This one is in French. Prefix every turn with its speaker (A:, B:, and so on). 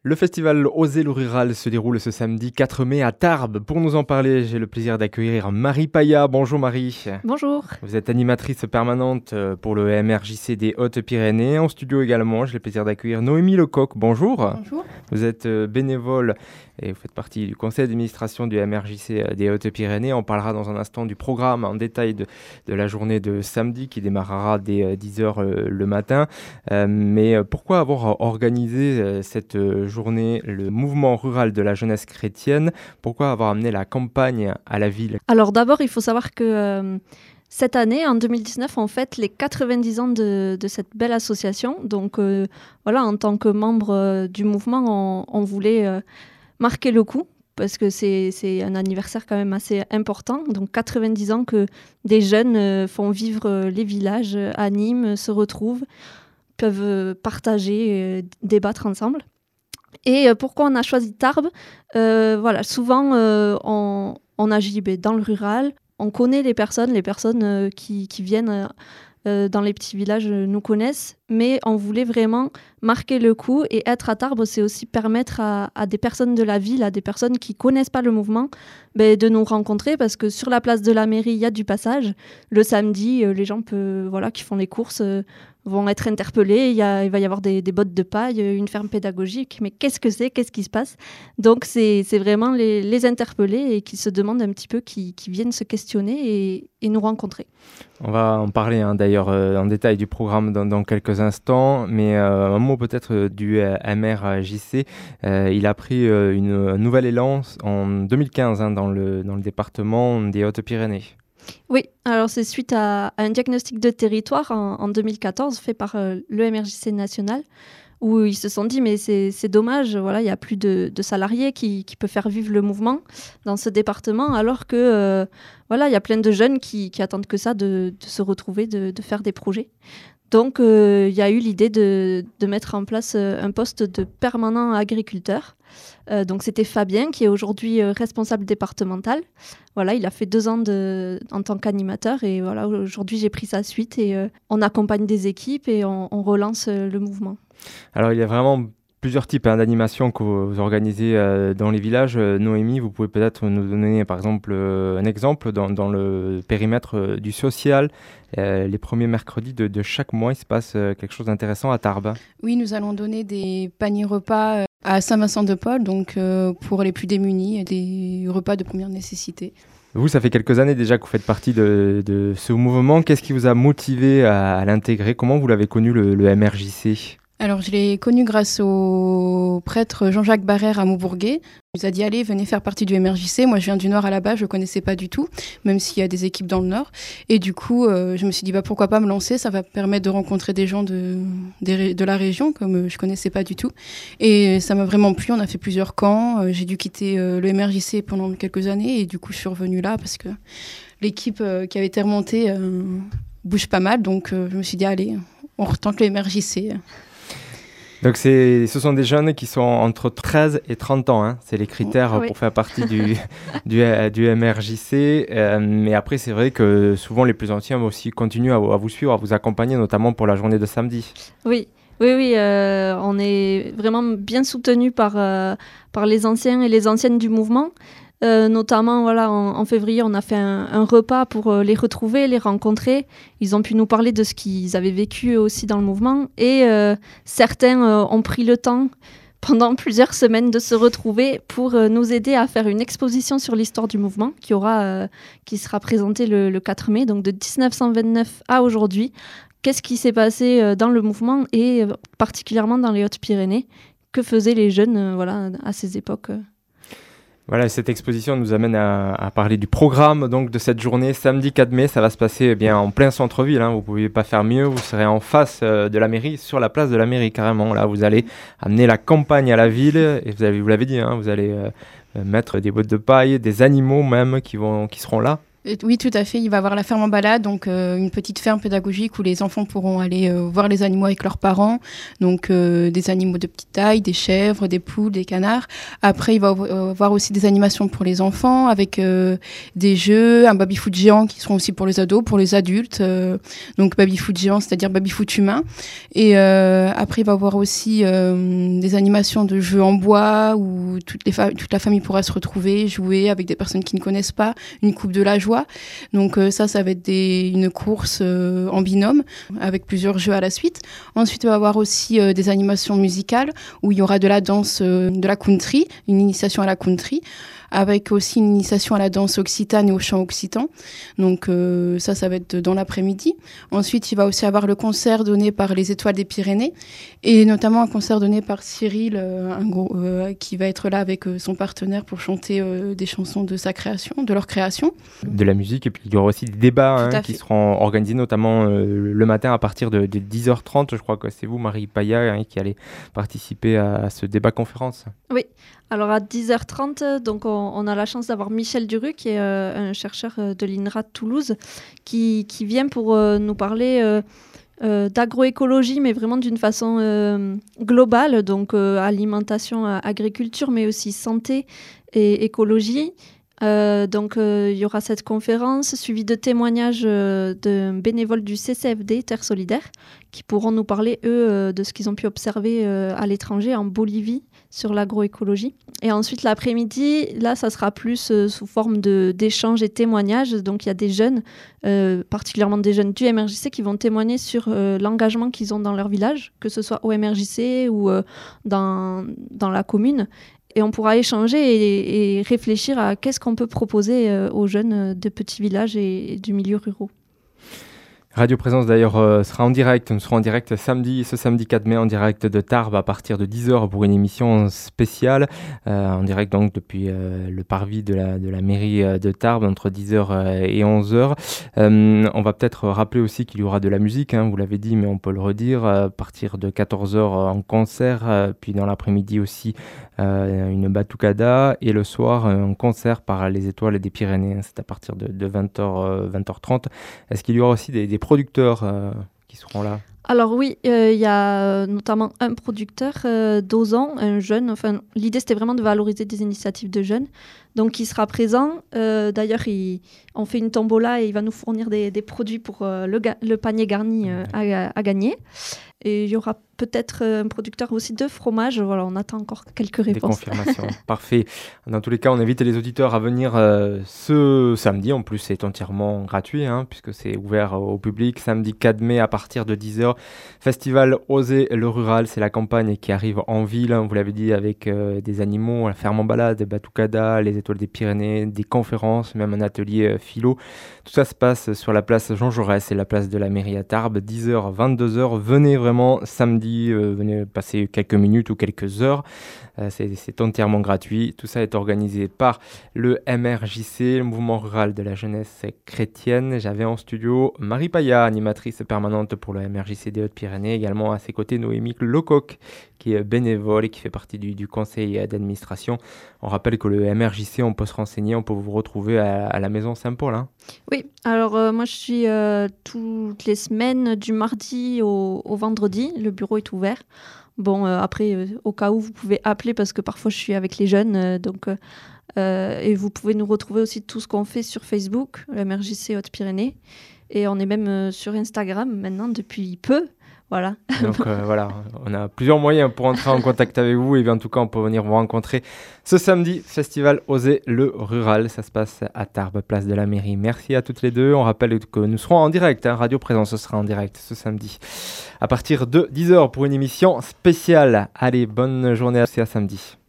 A: Le festival Oser le Rural se déroule ce samedi 4 mai à Tarbes. Pour nous en parler, j'ai le plaisir d'accueillir Marie Paya. Bonjour Marie.
B: Bonjour.
A: Vous êtes animatrice permanente pour le MRJC des Hautes-Pyrénées. En studio également, j'ai le plaisir d'accueillir Noémie Lecoq. Bonjour.
B: Bonjour.
A: Vous êtes bénévole et vous faites partie du conseil d'administration du MRJC des Hautes-Pyrénées. On parlera dans un instant du programme en détail de la journée de samedi qui démarrera dès 10h le matin. Mais pourquoi avoir organisé cette journée, le mouvement rural de la jeunesse chrétienne? Pourquoi avoir amené la campagne à la ville?
B: Alors d'abord, il faut savoir que cette année, en 2019, on fête les 90 ans de cette belle association. Donc voilà, en tant que membre du mouvement, on voulait marquer le coup parce que c'est un anniversaire quand même assez important. Donc 90 ans que des jeunes font vivre les villages, animent, se retrouvent, peuvent partager, débattre ensemble. Et pourquoi on a choisi Tarbes? Voilà, souvent on agit dans le rural, on connaît les personnes qui viennent dans les petits villages nous connaissent, mais on voulait vraiment marquer le coup et être à Tarbes, c'est aussi permettre à des personnes de la ville, à des personnes qui connaissent pas le mouvement, de nous rencontrer parce que sur la place de la mairie, il y a du passage. Le samedi, les gens qui font les courses vont être interpellés. Il va y avoir des bottes de paille, une ferme pédagogique. Mais qu'est-ce que c'est? Qu'est-ce qui se passe? Donc, c'est vraiment les interpeller et qui se demandent un petit peu, qui viennent se questionner et nous rencontrer.
A: On va en parler d'ailleurs en détail du programme dans quelques instants. Mais un mot peut-être du MRJC. Il a pris un nouvel élan en 2015 dans le département des Hautes-Pyrénées.
B: Oui, alors c'est suite à un diagnostic de territoire en 2014 fait par le MRJC national où ils se sont dit mais c'est dommage, voilà, il n'y a plus de salariés qui peuvent faire vivre le mouvement dans ce département alors que il y a plein de jeunes qui attendent que ça de se retrouver, de faire des projets. Donc il y a eu l'idée de mettre en place un poste de permanent agriculteur. Donc c'était Fabien qui est aujourd'hui responsable départemental. Voilà, il a fait 2 ans en tant qu'animateur et voilà, aujourd'hui j'ai pris sa suite et on accompagne des équipes et on relance le mouvement.
A: Alors il y a vraiment plusieurs types d'animations que vous organisez dans les villages. Noémie, vous pouvez peut-être nous donner par exemple un exemple dans le périmètre du social. Les premiers mercredis de chaque mois, il se passe quelque chose d'intéressant à Tarbes.
C: Oui, nous allons donner des paniers repas à Saint-Vincent-de-Paul, donc pour les plus démunis, des repas de première nécessité.
A: Vous, ça fait quelques années déjà que vous faites partie de ce mouvement. Qu'est-ce qui vous a motivé à l'intégrer? Comment vous l'avez connu le MRJC?
C: Alors, je l'ai connu grâce au prêtre Jean-Jacques Barrère à Maubourguet. Il nous a dit, allez, venez faire partie du MRJC. Moi, je viens du Nord à la base, je ne connaissais pas du tout, même s'il y a des équipes dans le Nord. Et du coup, je me suis dit, pourquoi pas me lancer? Ça va permettre de rencontrer des gens de la région, comme je ne connaissais pas du tout. Et ça m'a vraiment plu. On a fait plusieurs camps. J'ai dû quitter le MRJC pendant quelques années. Et du coup, je suis revenue là parce que l'équipe qui avait été remontée bouge pas mal. Donc, je me suis dit, allez, on retente le MRJC.
A: Donc ce sont des jeunes qui sont entre 13 et 30 ans, hein. C'est les critères pour faire partie du MRJC. Mais après, c'est vrai que souvent les plus anciens aussi continuent à vous suivre, à vous accompagner, notamment pour la journée de samedi.
B: Oui, on est vraiment bien soutenus par les anciens et les anciennes du mouvement. Notamment, voilà, en février, on a fait un repas pour les retrouver, les rencontrer. Ils ont pu nous parler de ce qu'ils avaient vécu aussi dans le mouvement. Et certains ont pris le temps pendant plusieurs semaines de se retrouver pour nous aider à faire une exposition sur l'histoire du mouvement qui sera présentée le 4 mai, donc de 1929 à aujourd'hui. Qu'est-ce qui s'est passé dans le mouvement et particulièrement dans les Hautes-Pyrénées? Que faisaient les jeunes à ces époques
A: Voilà, cette exposition nous amène à parler du programme donc, de cette journée, samedi 4 mai. Ça va se passer en plein centre-ville. Vous ne pouvez pas faire mieux. Vous serez en face de la mairie, sur la place de la mairie carrément. Là, vous allez amener la campagne à la ville. Et vous l'avez dit, vous allez mettre des bottes de paille, des animaux même qui seront là.
C: Oui, tout à fait. Il va y avoir la ferme en balade, donc une petite ferme pédagogique où les enfants pourront aller voir les animaux avec leurs parents. Donc des animaux de petite taille, des chèvres, des poules, des canards. Après, il va y avoir aussi des animations pour les enfants avec des jeux, un baby-foot géant qui seront aussi pour les ados, pour les adultes. Donc baby-foot géant, c'est-à-dire baby-foot humain. Et après, il va y avoir aussi des animations de jeux en bois où toute la famille pourra se retrouver, jouer avec des personnes qui ne connaissent pas, une coupe de la joie. Donc ça va être une course en binôme avec plusieurs jeux à la suite. Ensuite, il va y avoir aussi des animations musicales où il y aura de la danse, de la country, une initiation à la country, avec aussi une initiation à la danse occitane et au chant occitan. Donc ça va être dans l'après-midi. Ensuite, il va aussi avoir le concert donné par les Étoiles des Pyrénées, et notamment un concert donné par Cyril, qui va être là avec son partenaire pour chanter des chansons de leur création.
A: De la musique, et puis il y aura aussi des débats qui seront organisés, notamment le matin à partir de 10h30. Je crois que c'est vous, Marie Paya, qui allez participer à ce débat-conférence.
B: Oui. Alors à 10h30, donc on a la chance d'avoir Michel Duru, qui est un chercheur de l'INRA de Toulouse, qui vient pour nous parler d'agroécologie, mais vraiment d'une façon globale, donc alimentation, agriculture, mais aussi santé et écologie. Donc il y aura cette conférence suivie de témoignages de bénévoles du CCFD, Terre Solidaire, qui pourront nous parler, eux, de ce qu'ils ont pu observer à l'étranger, en Bolivie, sur l'agroécologie. Et ensuite, l'après-midi, là, ça sera plus sous forme d'échanges et témoignages. Donc, il y a des jeunes, particulièrement des jeunes du MRJC, qui vont témoigner sur l'engagement qu'ils ont dans leur village, que ce soit au MRJC ou dans la commune. Et on pourra échanger et réfléchir à qu'est-ce qu'on peut proposer aux jeunes de petits villages et du milieu rural.
A: Radio Présence d'ailleurs sera en direct. Nous serons en direct ce samedi 4 mai en direct de Tarbes à partir de 10h pour une émission spéciale. En direct donc depuis le parvis de la mairie de Tarbes entre 10h et 11h. On va peut-être rappeler aussi qu'il y aura de la musique, vous l'avez dit, mais on peut le redire, à partir de 14h en concert, puis dans l'après-midi aussi une batucada, et le soir un concert par les Étoiles des Pyrénées. C'est à partir de 20h30. Est-ce qu'il y aura aussi des producteurs qui seront là?
B: Alors oui, il y a notamment un producteur d'Ozan, un jeune. Enfin, l'idée, c'était vraiment de valoriser des initiatives de jeunes. Donc, il sera présent. D'ailleurs, on fait une tombola et il va nous fournir des produits pour le panier garni à gagner. Et il y aura peut-être un producteur aussi de fromage. Voilà, on attend encore quelques réponses.
A: Des confirmations. Parfait. Dans tous les cas, on invite les auditeurs à venir ce samedi. En plus, c'est entièrement gratuit puisque c'est ouvert au public. Samedi 4 mai à partir de 10h. Festival Oser le Rural. C'est la campagne qui arrive en ville. Vous l'avez dit, avec des animaux, la ferme en balade, Batucada, les Étoiles des Pyrénées, des conférences, même un atelier philo. Tout ça se passe sur la place Jean Jaurès, c'est la place de la mairie à Tarbes, 10h, 22h. Venez vraiment samedi, venez passer quelques minutes ou quelques heures. C'est entièrement gratuit. Tout ça est organisé par le MRJC, le Mouvement Rural de la Jeunesse Chrétienne. J'avais en studio Marie Paya, animatrice permanente pour le MRJC des Hautes-Pyrénées. Également à ses côtés Noémie Lecoq, qui est bénévole et qui fait partie du conseil d'administration. On rappelle que le MRJC, on peut se renseigner, on peut vous retrouver à la maison Saint-Paul.
B: Oui, alors moi je suis toutes les semaines du mardi au vendredi. Le bureau est ouvert. Bon, après, au cas où, vous pouvez appeler parce que parfois je suis avec les jeunes. Et vous pouvez nous retrouver aussi tout ce qu'on fait sur Facebook, le MRJC Hautes-Pyrénées. Et on est même sur Instagram maintenant depuis peu. Voilà.
A: Donc voilà, on a plusieurs moyens pour entrer en contact avec vous. Et bien, en tout cas, on peut venir vous rencontrer ce samedi, Festival Oser le Rural. Ça se passe à Tarbes, place de la mairie. Merci à toutes les deux. On rappelle que nous serons en direct. Radio Présence sera en direct ce samedi à partir de 10h pour une émission spéciale. Allez, bonne journée, c'est à samedi.